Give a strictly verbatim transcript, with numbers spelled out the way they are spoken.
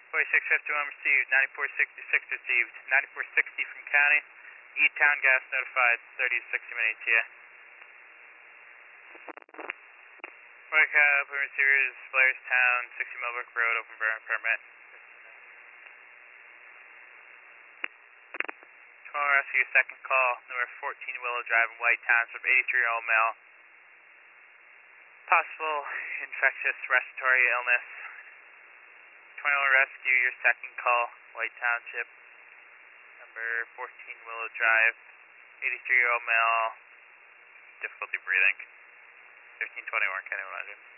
forty-six fifty-one received, ninety-four sixty-six received, ninety-four sixty from county, E-Town gas notified, thirty to sixty minutes here. White Cow, Plymouth Series, Blairstown, sixty Millbrook Road, open burn permit. Toronto Rescue, second call, number fourteen Willow Drive in White Township, eighty-three-year-old male. Possible infectious respiratory illness. Tornado Rescue, your second call, White Township, number fourteen Willow Drive, eighty-three-year-old male, difficulty breathing, fifteen twenty-one, County one hundred.